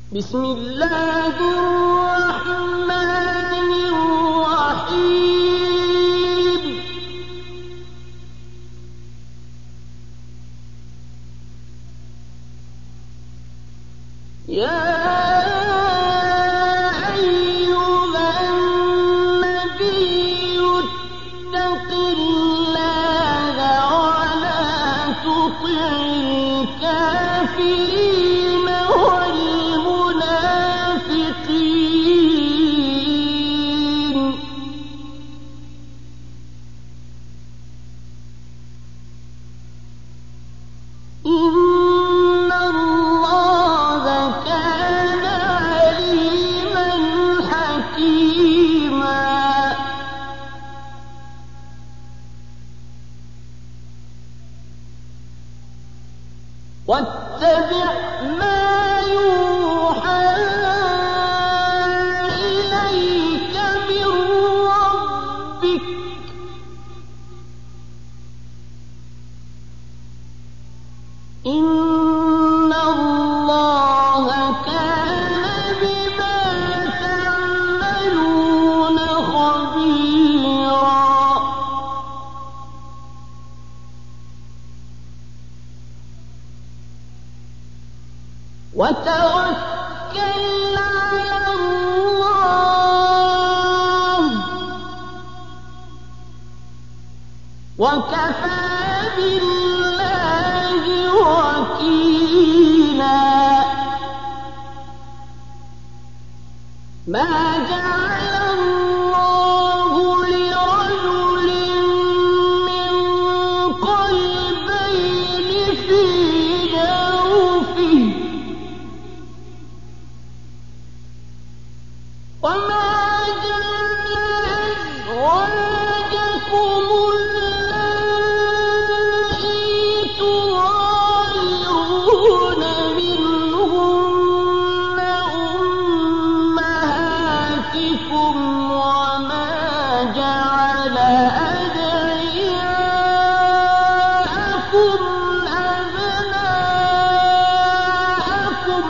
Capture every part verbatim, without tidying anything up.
بسم الله الرحمن الرحيم يا واتبع ما يوحى إليك من ربك إن الله كان بما تعملون خبيرا وتوكل على الله وكفى بالله وكيلا ما جعل الله لرجل من قلبين في جوفه وما جعل أزواجكم اللائي تظاهرون منهن أمهاتكم وما جعل أدعياءكم أبناءكم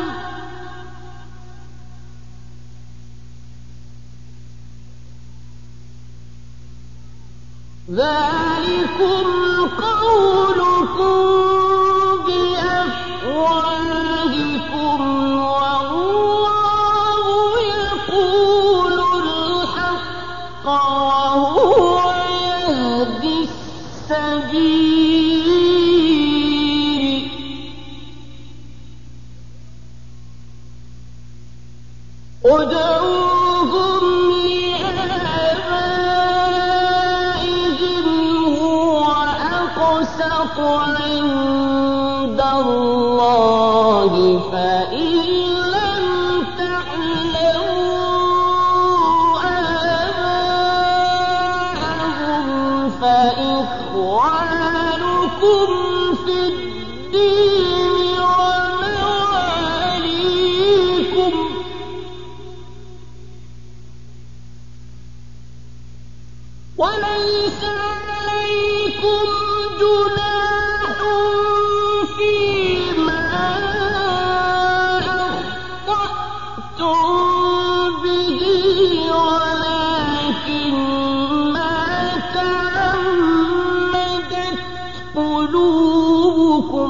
ذلكم قولكم بأفواهكم والله يقول الحق وهو يهدي السبيل ادعوهم أقسط عند الله فإن لم تعلموا آباءهم فإخوانكم في الدين ومواليكم وليس عليكم جناح فيما أخطأتم به ولكن ما تعمدت قلوبكم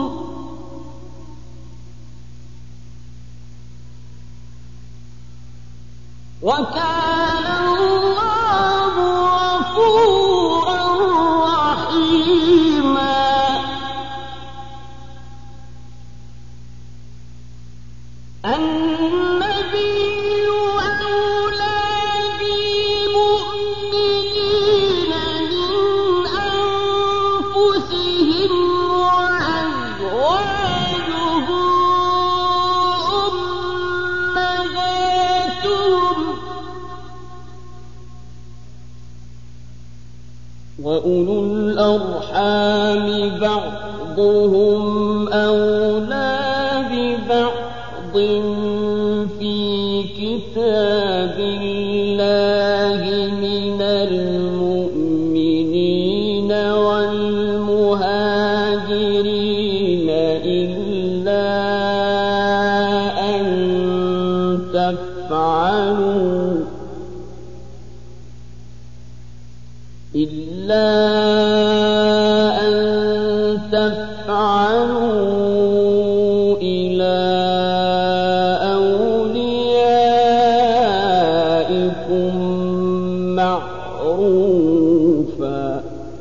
وكان الله غفورا رحيما النبي أولى بالمؤمنين من أنفسهم وأزواجه أمهاتهم وأولو الأرحام بعضهم أولى ببعض في كتاب الله من المؤمنين والمهاجرين إلا أن تفعلوا إلا أن تفعلوا إلى أوليائكم معروفا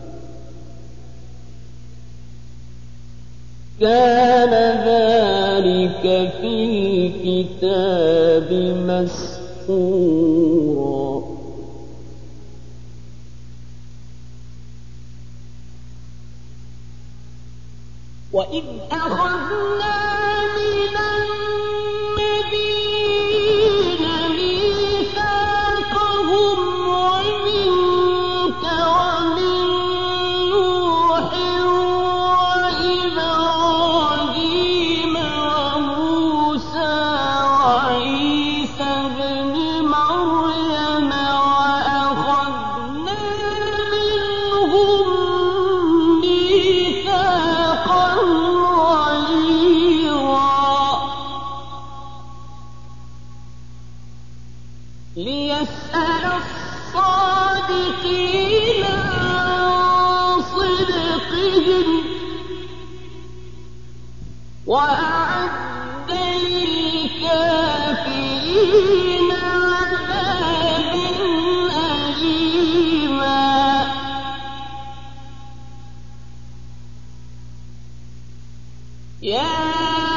كان ذلك في الكتاب مسطورا وإذ أخذنا من النبيين ميثاقهم ومنك ومن نوح وإبراهيم وموسى وعيسى ابن مريم وأخذنا منهم ميثاقا ليسأل الصادقين عن صدقهم وأعد للكافرين عذابا أليما يا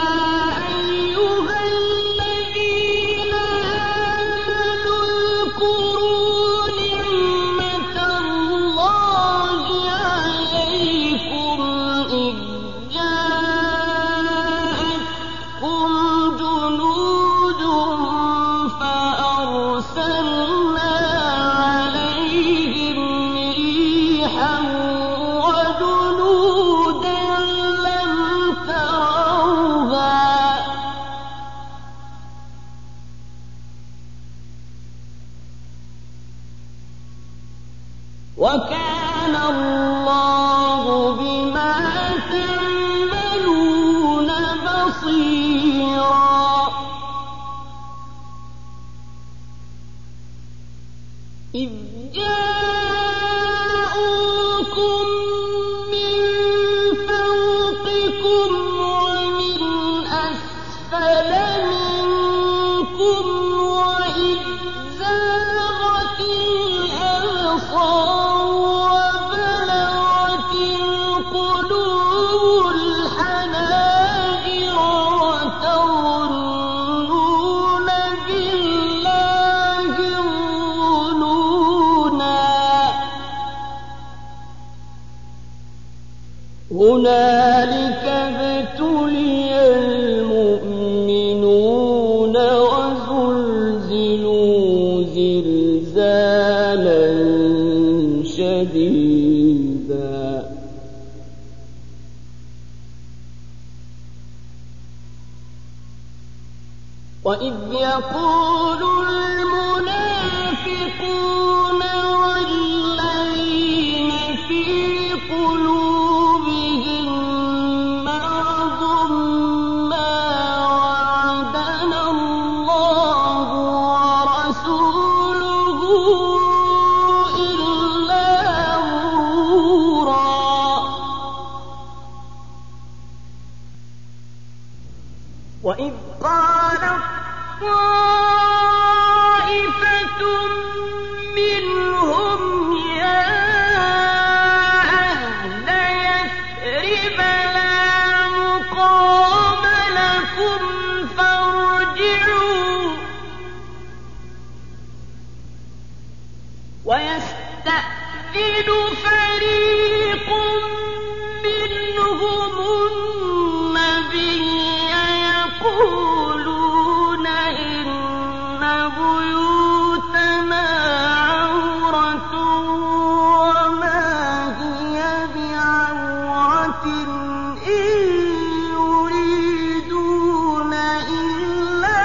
وكان الله بما تعملون بصيرا إذ جاءوكم من فوقكم ومن أسفل منكم وإذ زاغت الأبصار هنالك ابتلي المؤمنون وزلزلوا زلزالا شديدا وإذ يقول المنافقون والذين في قلوبهم مرض ما وعدنا الله ورسوله إلا غرورا وإذ قالت طائفة منهم يا أهل يثرب لا مقام لكم فارجعوا ويستأذن فريق منهم النبي يقولون إن بيوتنا عورة وما هي بعورة إن يريدون إلا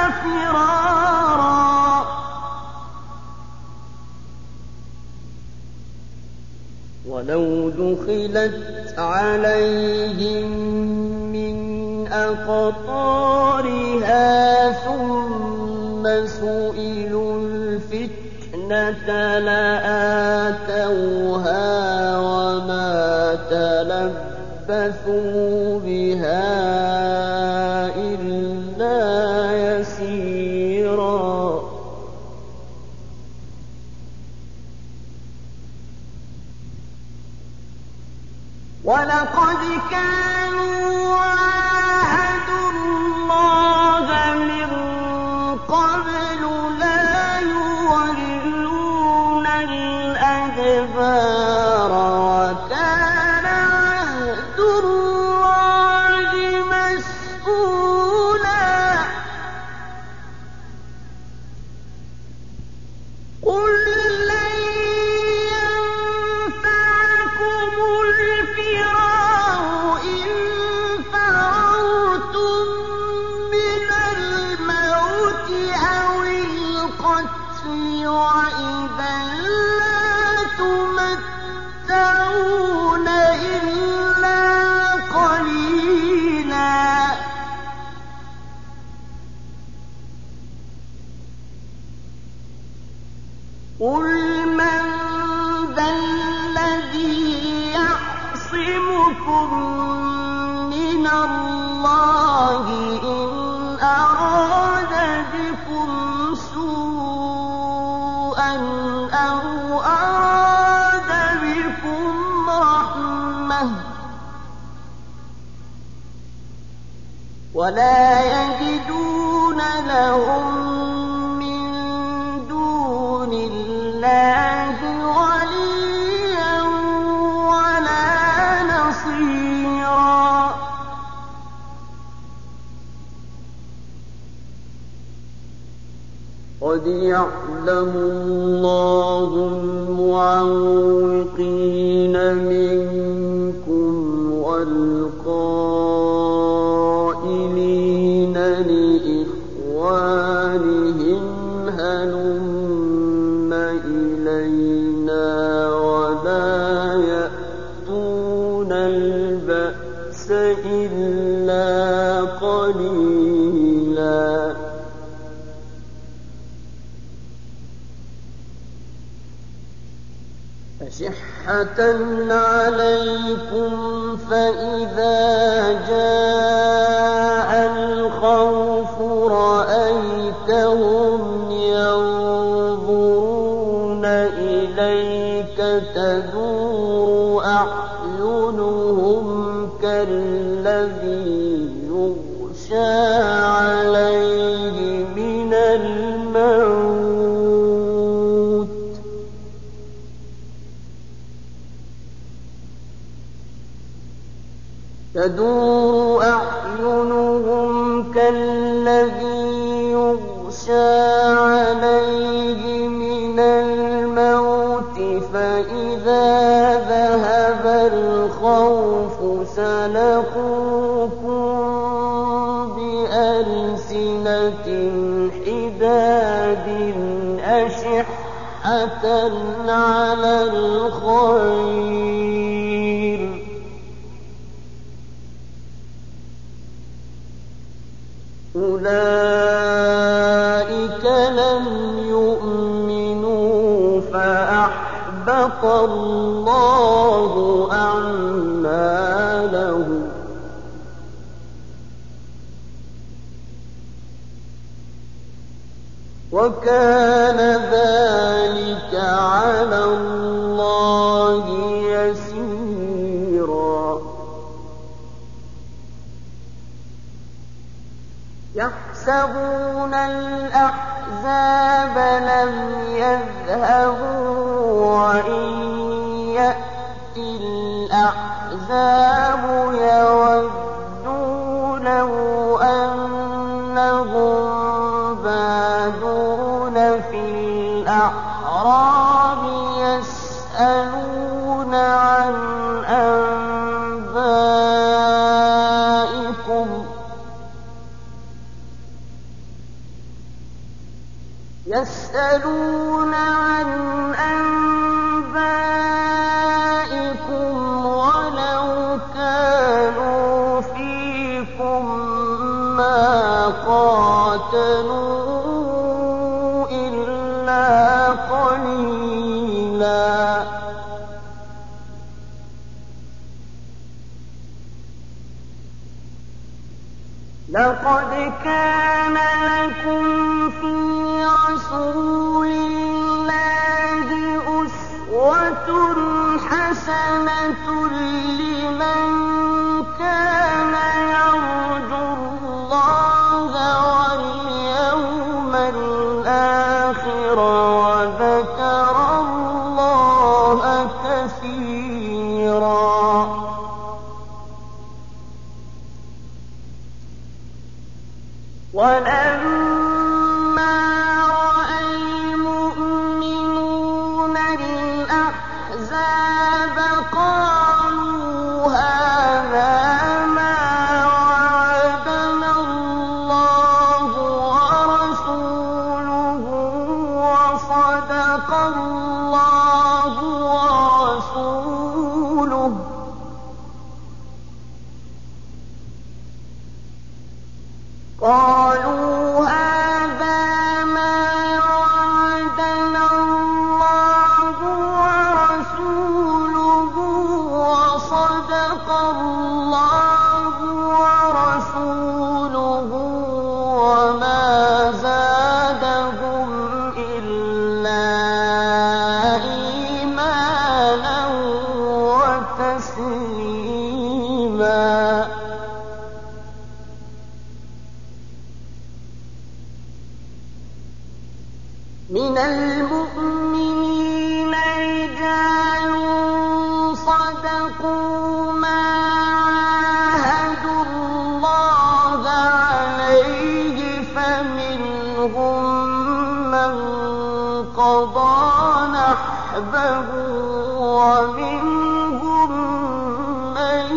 فرارا ولو دخلت عليهم من أقطارها ثم الفتنة لآتوها وما تلبثوا بها إلا يسيرا ولقد كانوا عاهدوا الله من قبل لا يولون الأدبار وكان عهد الله مسؤولا قل لن ينفعكم الفرار إن فررتم من الموت أو القتل وإذا لا تمتعون إلا قليلا قل من ذا الذي يعصمكم من الله إن أراد بكم سوءا أو أراد بكم رحمة ولا يجدون لهم من دون الله وليا ولا نصيرا قد يعلم الله المعوقين منكم والقائلين لإخوانهم هلم إلينا ولا يأتون البأس إلا قليلا أشحة عليكم فإذا جاء الخوف رأيتهم ينظرون إليك تدور أعينهم كالذي يغشى عليه من الموت تدور أعينهم كالذي يغشى عليه من الموت فإذا ذهب الخوف سلقوكم بألسنة حداد أشحة على الخير أولئك لم يؤمنوا فأحبط الله أعمالهم وكان ذلك على الله يسيرا يحسبون الأحزاب لم يذهبوا وإن يأتي الأحزاب يودوا لو أنهم بادون في الأعراب يسألون عن أنبائكم يسألون عن أنبائكم ولو كانوا فيكم ما قاتلوا إلا قليلا لقد كان لكم في رسول الله أسوة حسنة لمن كان يرجو الله واليوم الآخر وذكر الله كثيرا. ولما رأى المؤمنون الأحزاب قالوا هذا ما وعدنا الله ورسوله وصدق الله ورسوله قالوا هذا ما وعدنا الله ورسوله وصدق الله ورسوله وما زادهم إلا إيمانا وتسليما. من المؤمنين رجال صدقوا ما عاهدوا الله عليه فمنهم من قضى نحبه ومنهم من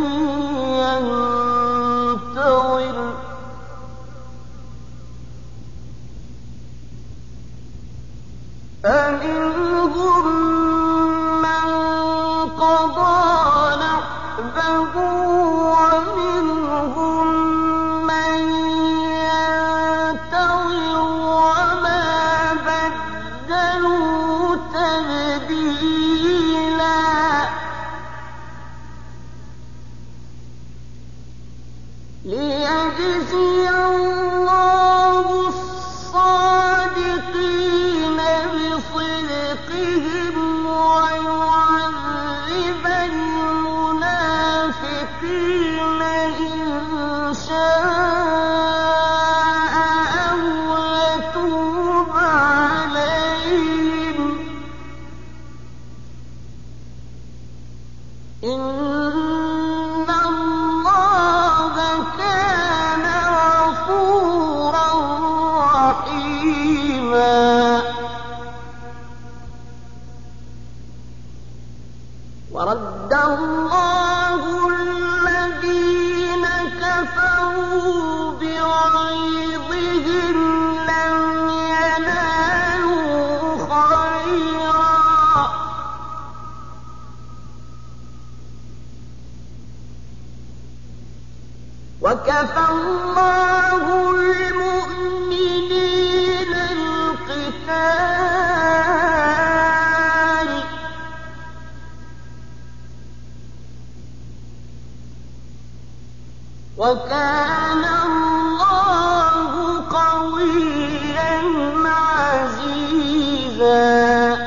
ينتظر فمنهم من قضى نحبه ومنهم من ينتظر وما بدلوا تبديلا. ليجزي الله الصادقين بصدقهم ويعذب المنافقين إن شاء أو يتوب عليهم إن الله كان غفورا رحيما. ورد الله الذين كفروا بغيظهم لم ينالوا خيرا وكفى الله المؤمنين القتال وكان الله قويا عزيزا.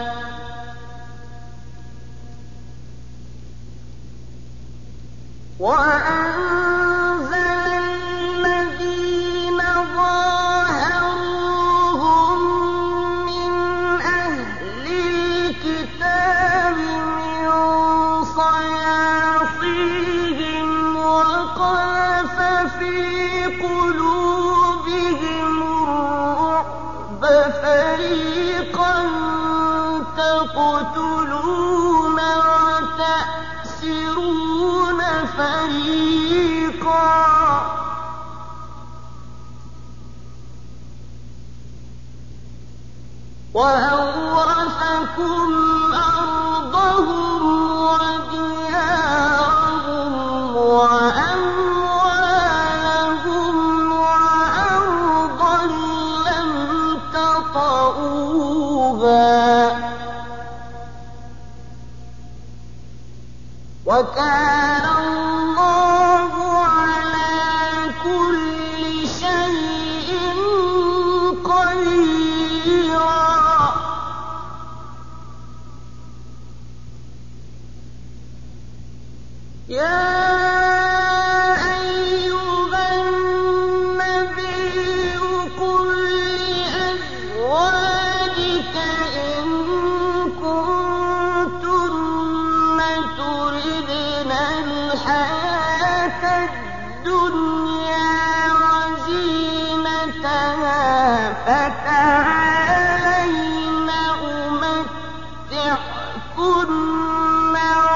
وأنزل الذين ظاهروهم من أهل الكتاب من صياصيهم وقذف في قلوبهم الرعب فريقا تقتلون وتأسرون فريقا وأورثكم أرضهم وديارهم وأموالهم وأرضا لم تطئوها وكان الله على كل لها فتعالين أمتعكن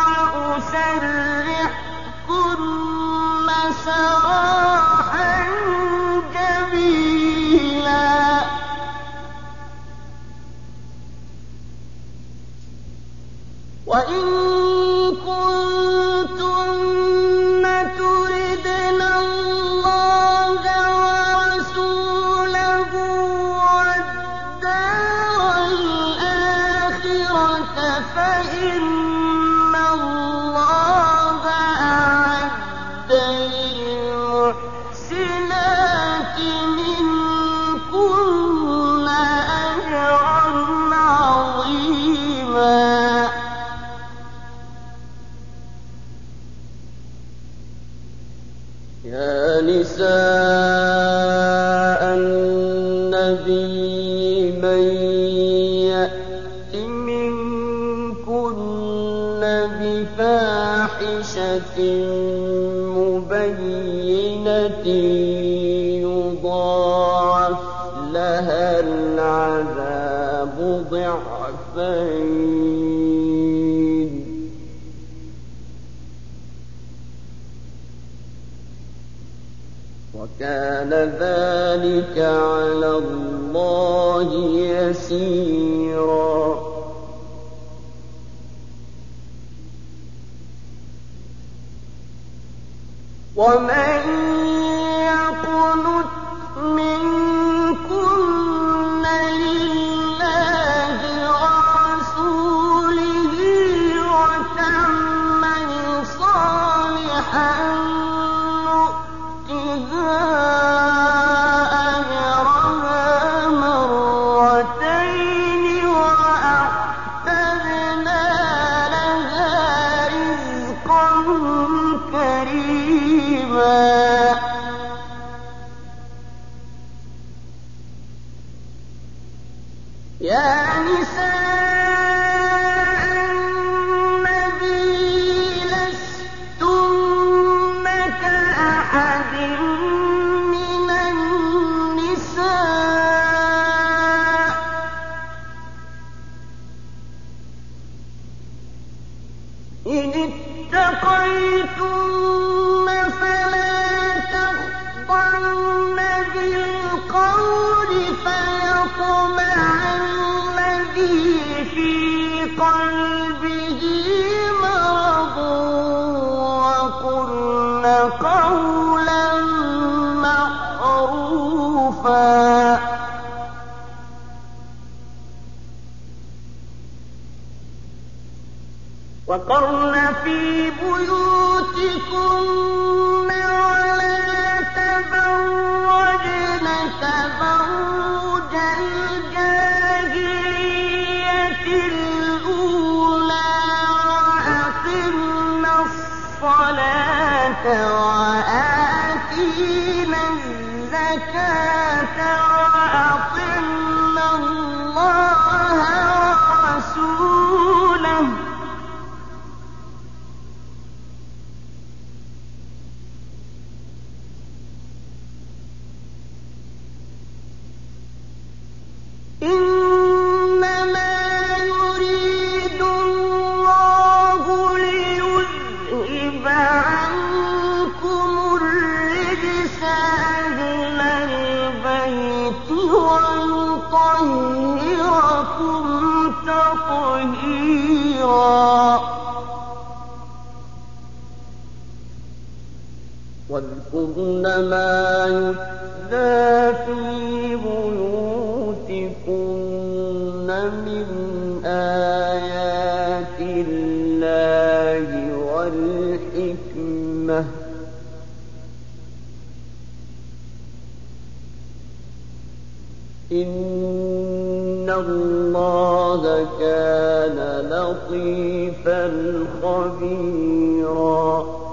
وأسرحكن سراحا جميلا. وإن كنتن تردن الله ورسوله والدار الآخرة فإن الله أعد للمحسنات منكن أجرا عظيما. يا نساء النبي من يأت منكن بفاحشة مبينة يضاعف لها العذاب ضعفين، وكان ذلك على الله يسيرا. ومن يقنت منكن لله ورسوله وتعمل صالحا نؤتها أجرها مرتين وأعتدنا لها رزقا كريما. يا نساء النبي لستن كأحد من النساء إن اتقيتن فلا تخضعن بالقول فيطمع الذي في قلبه مرض وقلن قولا معروفا. وقرن في بيوتكن ولا تبرجن تبرج الجاهلية الأولى وأقمن الصلاة وآتينا الزكاة وأطعن الله ورسوله إنما يريد الله ليذهب عنكم الرجس أهل البيت ويطهركم تطهيرا. واذكرن ما يتلى في بيوتكن من آيات الله والحكمة إن الله كان لطيفا خبيرا.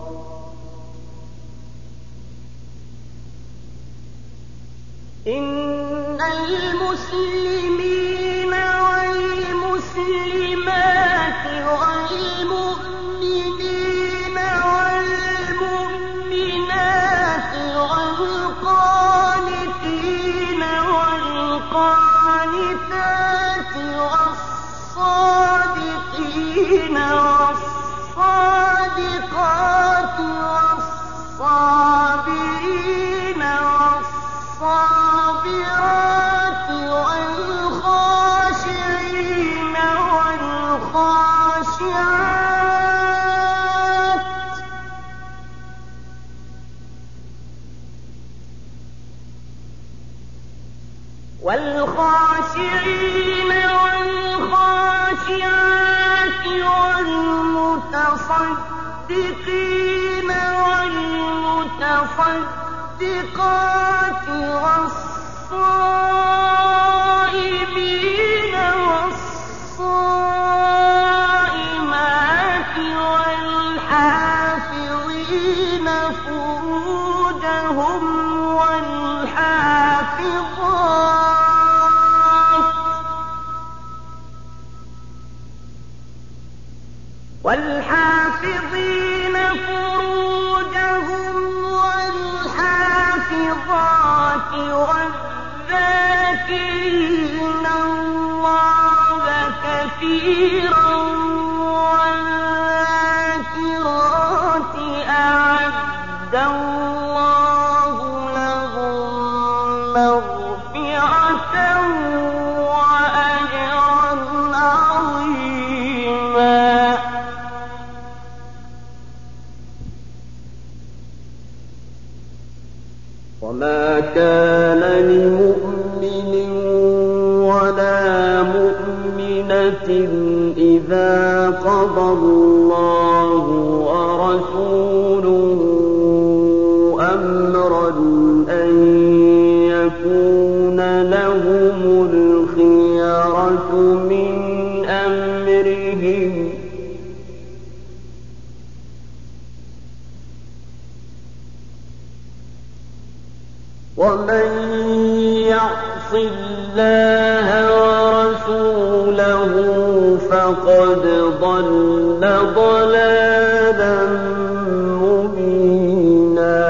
إن المسلمين والمسلمات والمؤمنين والمؤمنات والقانتين والخاشعين والخاشعات والمتصدقين والمتصدقات والصائمين والصائمات والحافظين فروجهم والحافظات والحافظين فروجهم والحافظات والذاكرين الله كثيرا والذاكرات أعد الله لهم مغفرة وأجرا عظيما. وما كان لمؤمن ولا مؤمنة إذا قضى الله ورسوله أمرا أن يكون لهم الخيرة من أمرهم ومن يعص الله ورسوله فقد ضل ضلالا مبينا.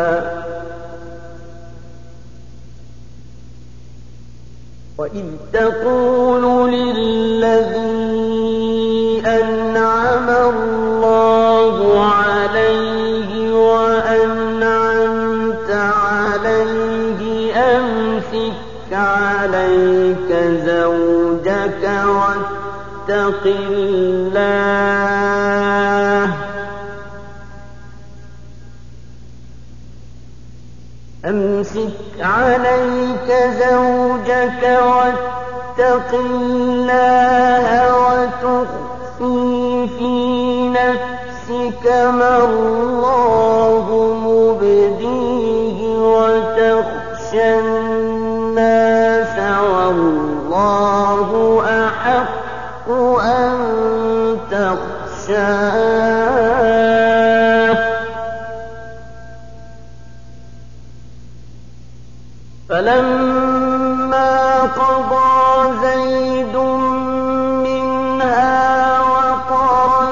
وإذ تقول للذي أنعم الله عليه وأنعمت عليه أمسك عليك زوجك واتق الله أمسك عليك زوجك واتق الله وتخفي في نفسك ما الله مبديه وتخشى الناس والله أحق أن تخشاه. فلما قضى زيد منها وطرا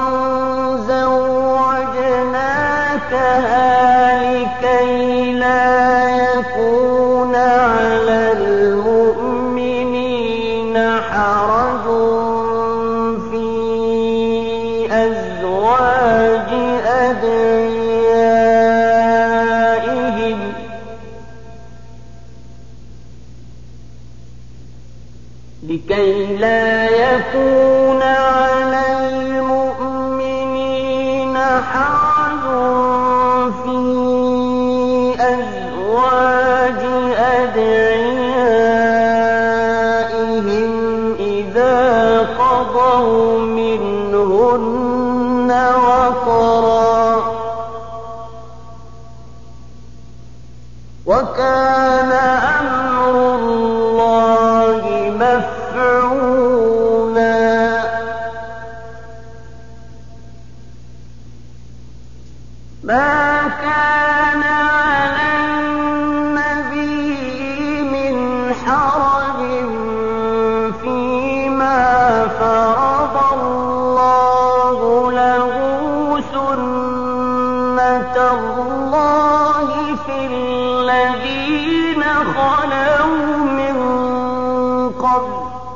زوجناكها لكي لا يكون على المؤمنين حرج في أزواج أدعيائهم لكي لا يكون على المؤمنين حرج في أزواج أدعيائهم إذا قضوا منهن وطرا وكان أمر الله مفعولا. ما كان على النبي من حرج فيما فرض الله له سنة الله في الذين خلوا من قبل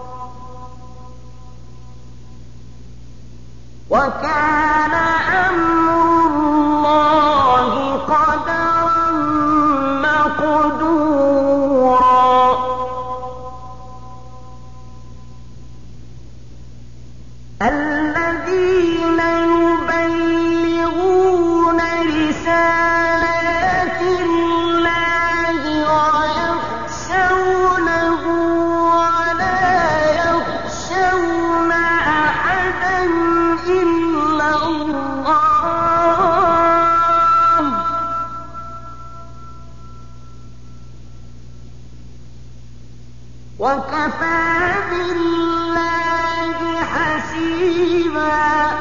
وكان أمر الله قدرا مقدورا. الذين يبلغون رسالات الله ويخشونه وكفى بالله حسيبا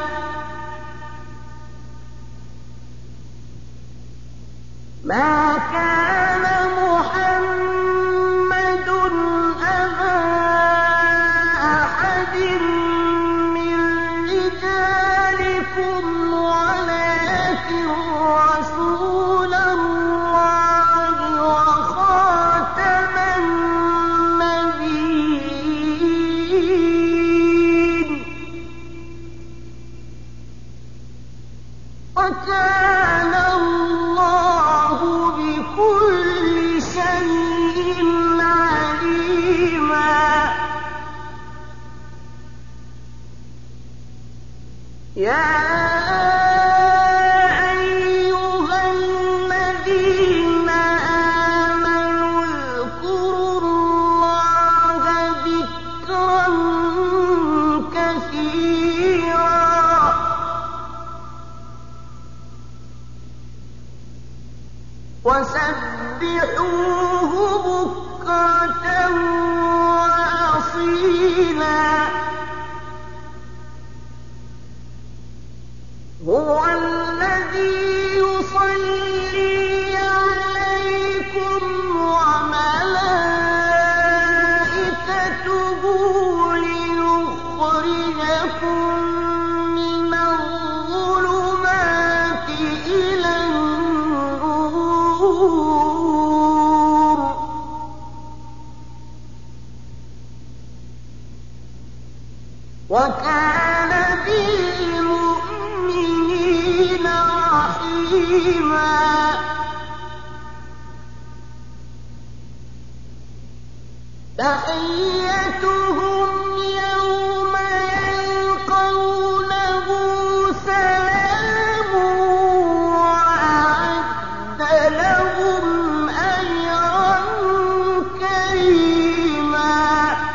ما كان محمد أبا أحد من رجالكم ولكن رسول الله وخاتم النبيين وكان الله بكل شيء عليما يا أيها الذين آمنوا اذكروا الله ذكرا كثيرا وسبحوه بكرة وأصيلا هو الذي يصلي عليكم وملائكته ليخرجكم من الظلمات إلى النور وكان بالمؤمنين رحيما تحيتهم يوم يلقونه سلام وأعد لهم أجرا كريما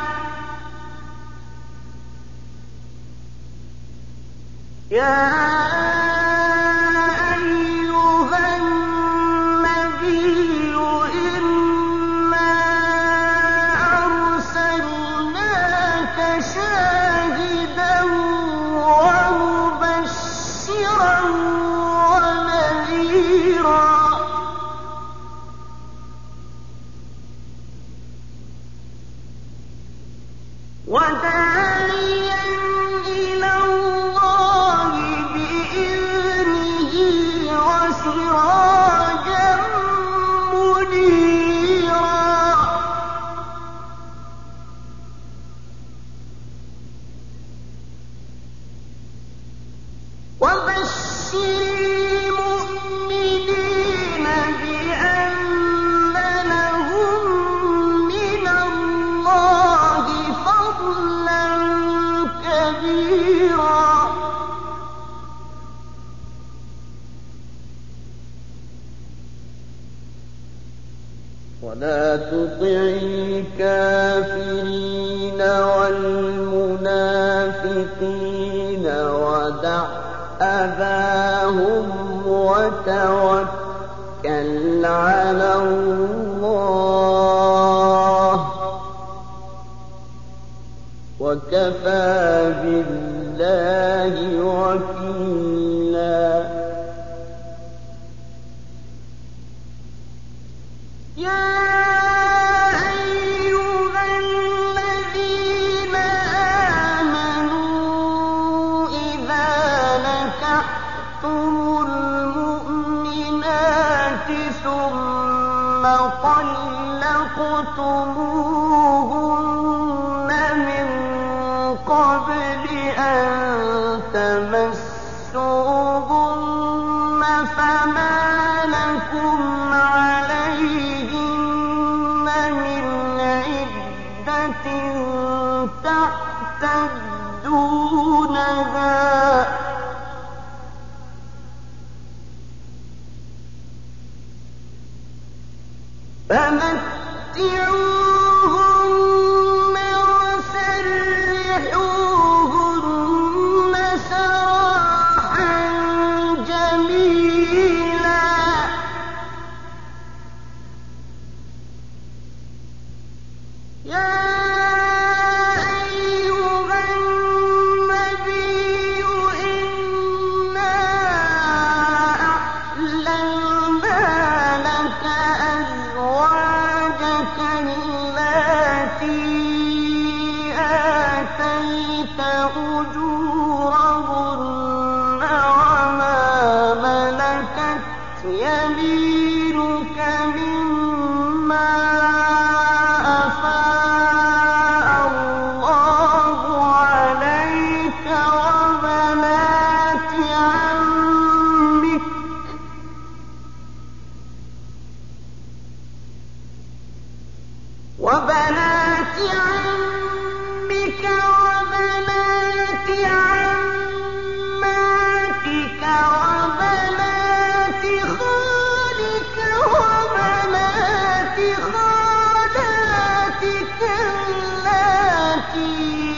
يا أيها النبي إنا أرسلناك شاهدا ومبشرا ونذيرا وداعيا إلى الله بإذنه وسراجا منيرا وبشر المؤمنين بأن لهم من الله فضلا كبيرا ولا تطع الكافرين والمنافقين ودع أذاهم وتوكل على الله وكفى بالله وكيلا يا أيها الذين آمنوا إذا نكحتم المؤمنات ثم طلقتموهن من قبل أن تمسوهن فما لكم عليهن من عدة تعتدونها فمتعوهن وسرحوهن سراحا جميلا يا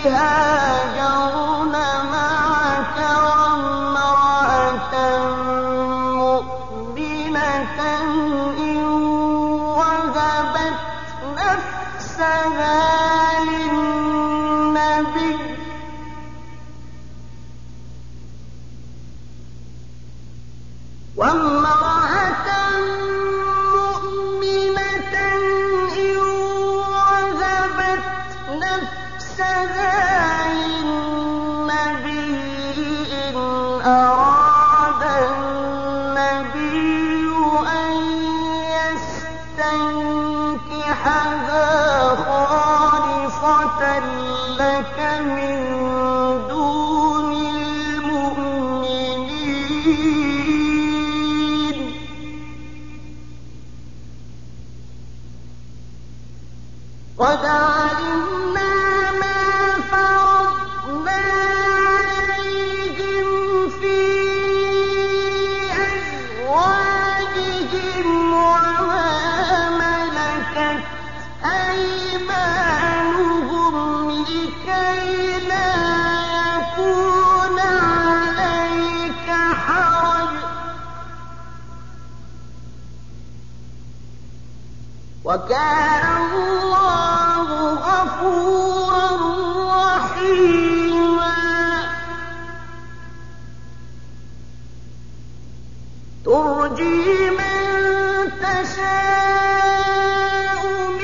هاجرن معك وامرأة مؤمنة إن وهبت نفسها للنبي وامرأة مؤمنة إن وهبت نفسها للنبي إن أراد النبي أن يستنكحها خالصة لك من دون المؤمنين قد علمنا ما فرضنا عليهم في أزواجهم وما ملكت أيمانهم لكي لا يكون عليك حرج وكان الله غفورا رحيما ترجي من تشاء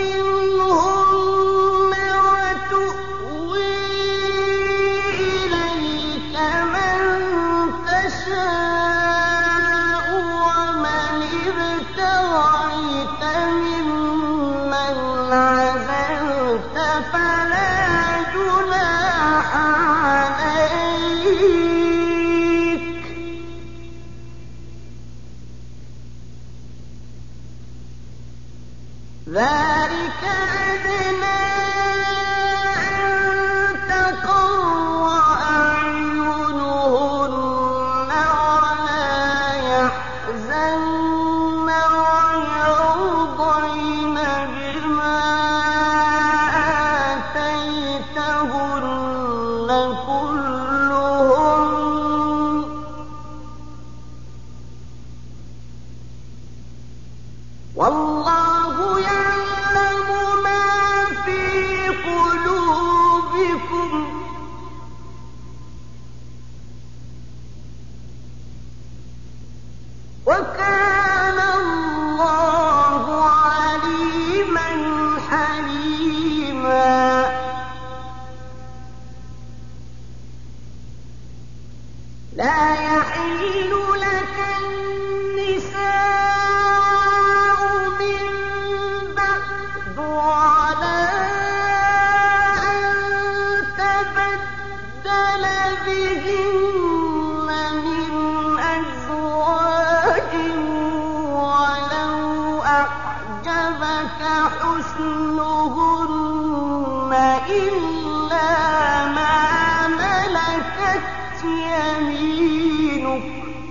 منهن وتؤوي إليك من تشاء ومن ابتغيت ممن عزلت فلا جناح عليك ذلك أدنى أن تقر أعينهن ولا يحزن ويرضين بما آتيتهن كلهن والله يعلم ما في قلوبكم وكان الله عليما حليما لا يحل لك النساء من بعد ولا أن تبدل بهن من أزواج ولو أعجبك حسنهن إلا ما ملكت يمينك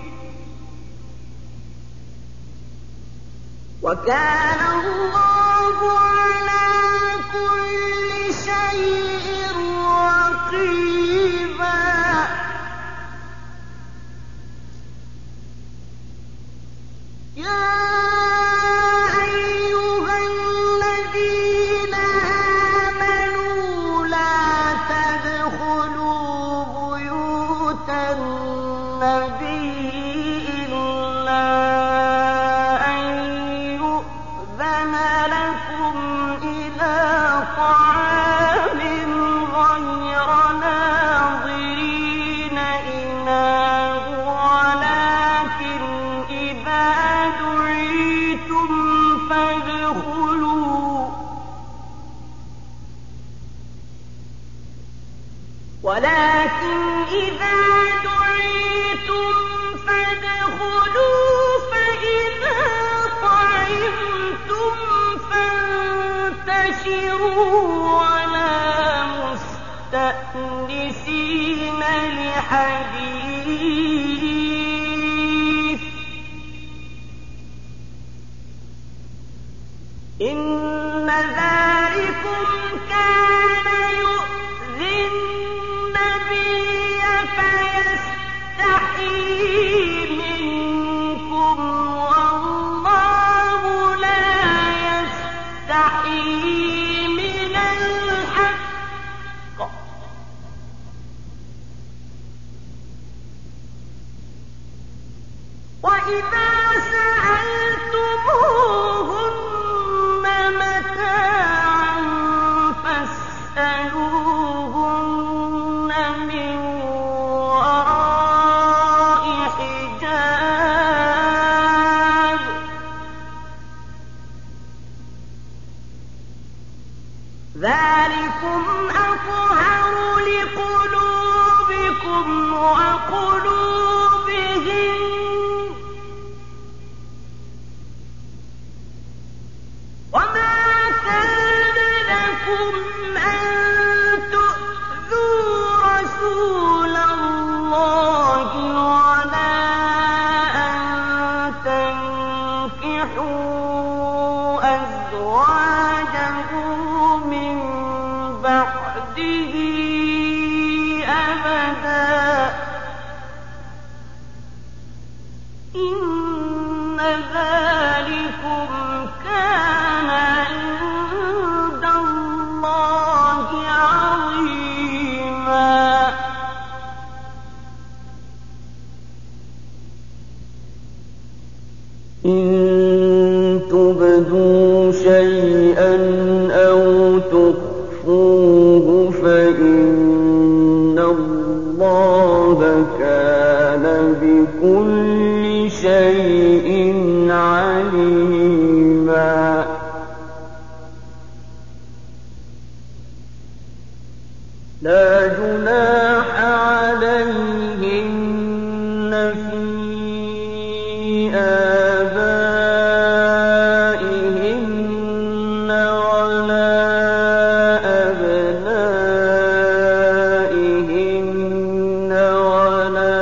وكان الله على كل شيء رقيبا يا أيها الذين آمنوا لا تدخلوا بيوت النبي إلا أن يؤذن لكم إلى طعام غير ناظرين إناه ولكن إذا دعيتم فادخلوا ولكن إذا دعيتم فادخلوا فإذا طعمتم فانتشروا ولا مستأنسين لحديث إن ذلكم كان يؤذي فاسألوهن من وراء حجاب ذلكم أطهر لقلوبكم وقلوبهم وما كان لكم أن تؤذوا رسول الله ولا أن تنكحوا أزواجه من بعده أبدا إن ذلكم كان عند الله عظيما إن تبدوا شيئا أو تخفوه فإن الله كان بكل شيء عليما لا جناح عليهن في آبائهن ولا أبنائهن ولا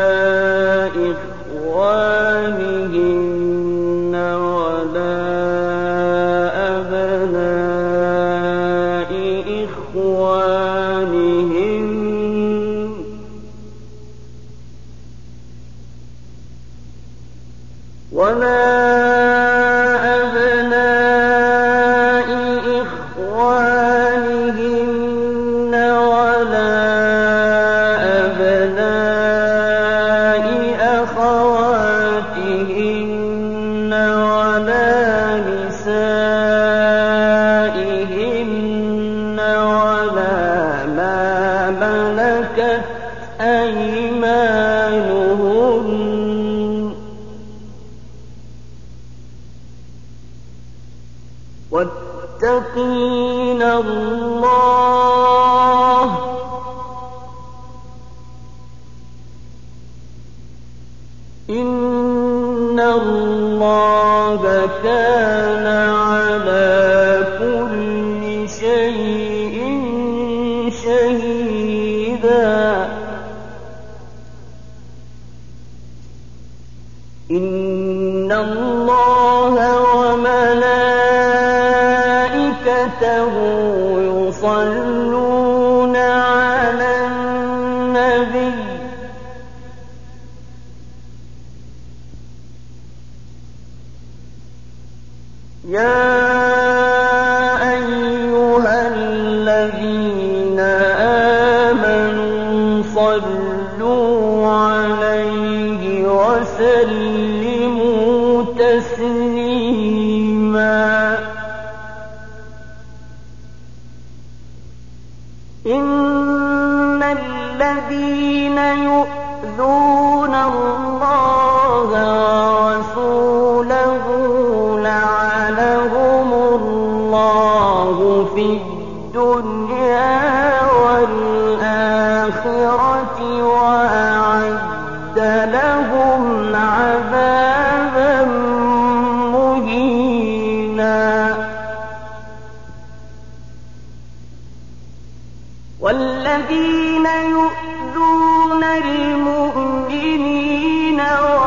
إخوانهن ولا أبناء إخوانهن ولا أبناء إخوانهن ولا أبناء أخواتهن ولا نسائهن ولا ما ملكت أيمانهن واتقين الله إن الله كان على كل شيء شهيدا إن الله وملائكته يصلون على النبي يا أيها الذين آمنوا صلوا عليه وسلموا تسليما إن الذين يؤذون الله ورسوله لعنهم الله في الدنيا والآخرة وأعد لهم عذابا مهينا والذين يؤذون المؤمنين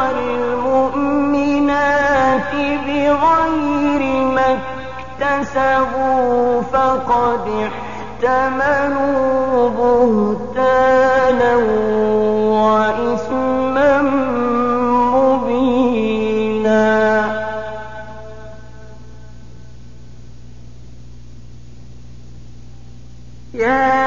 والمؤمنات بغير ما اكتسبوا فقد احتملوا بهتانا وإثما مبينا يا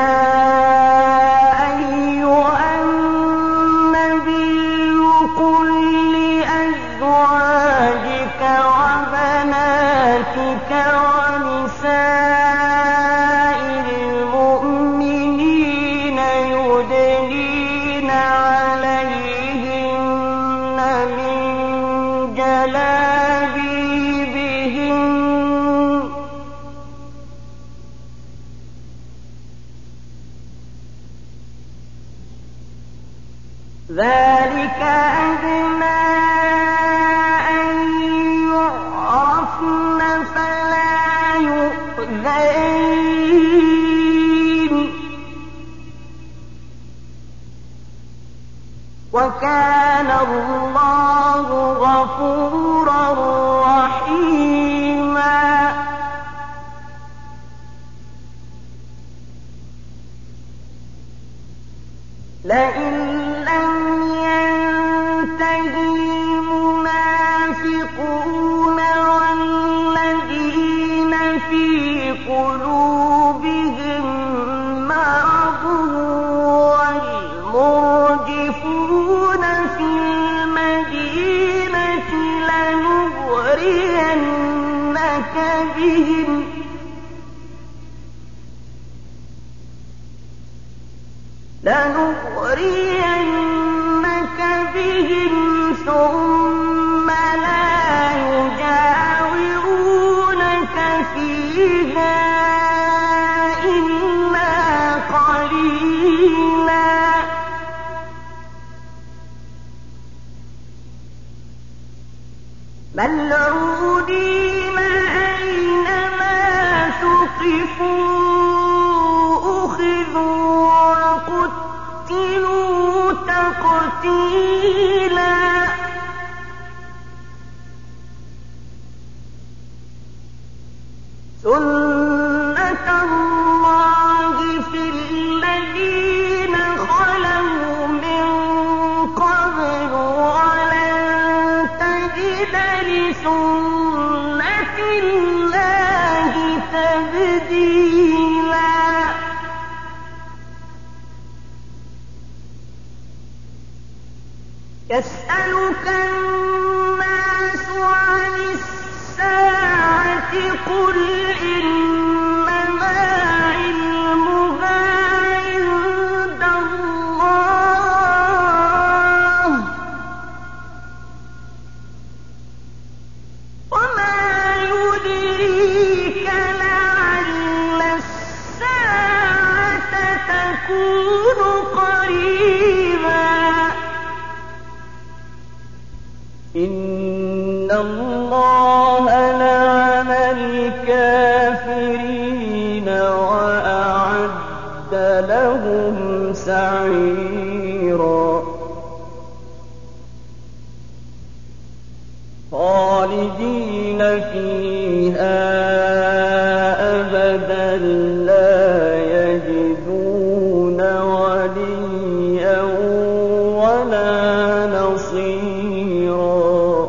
ونساء المؤمنين ذلك أدنى أن يعرفن فلا يؤذين وكان الله غفورا رحيما لئن لم ينته المنافقون والذين في قلوبهم مرض والمرجفون في المدينة لنغرينك بهم لنغرينك بهم ثم لا يجاورونك فيها إلا قليلا ملعونين أينما ثقفوا قتلوا تقتيلا سنة الله في الذين خلوا من قبل ولن تجد لسنة الله تبديلا يسألك الناس عن الساعة قل إنما علمها عند الله وما يدريك لعل الساعة تكون قريبا إن الله لعن الكافرين وأعد لهم سعيرا خالدين فيها أبدا لا يجدون وليا ولا نصيرا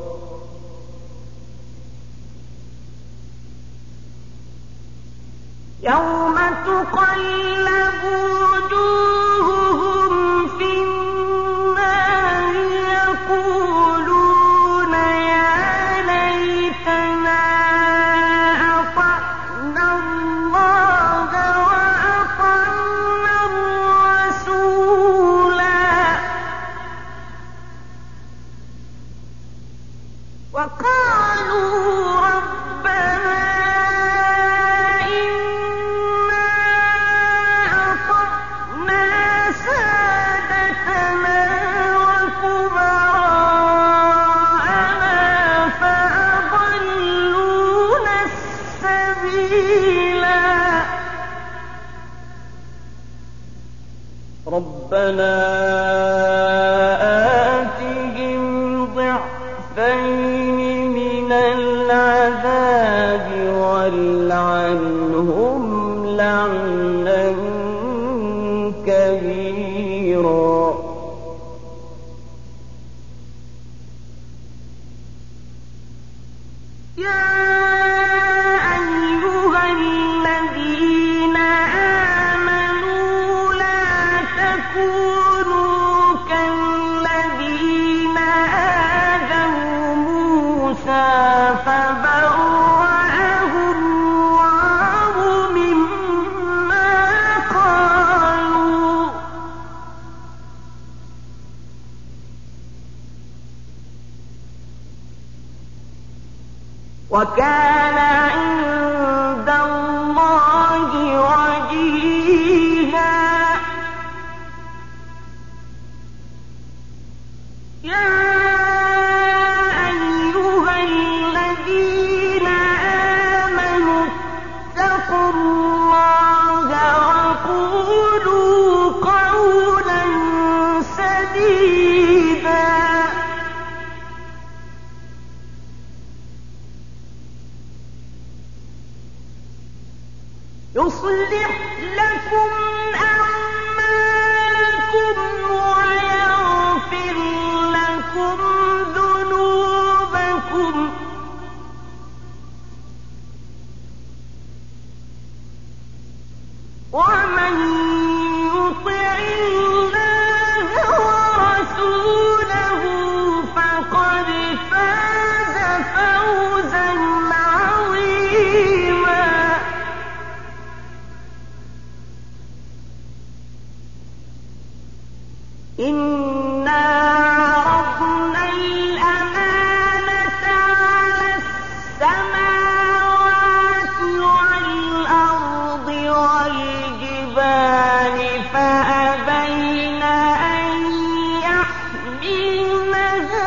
يوم تقلب وجوههم في النار يقولون يا ليتنا أطعنا الله وأطعنا الرسولا وقالوا ربنا ربنا آتهم ضعفين من العذاب والعنهم لعنا كبيرا يا أيها الذين آمنوا لا تكونوا كالذين آذوا موسى فبرأه الله مما قالوا وكان عند الله وجيها لكم أعمالكم ويغفر لكم ذنوبكم ومن يطع الله ورسوله فقد فاز فوزا عظيما. إنا عرضنا الأمانة على السماوات والأرض والجبال فأبين أن يحملنها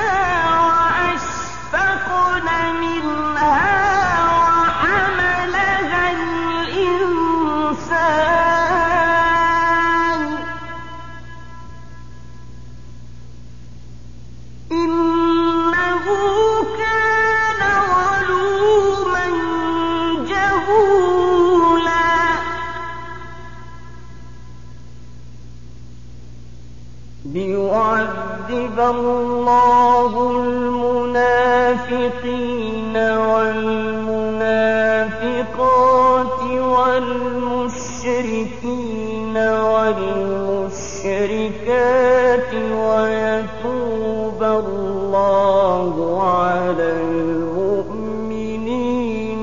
وأشفقن منها وحملها الإنسان إنه كان ظلوما جهولا. ليعذب الله المنافقين والمنافقات والمشركين والمشركات ويتوب الله على المؤمنين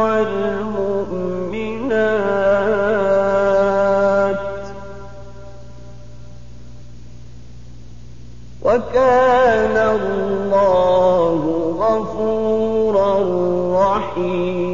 والمؤمنات وكان الله غفورا رحيما.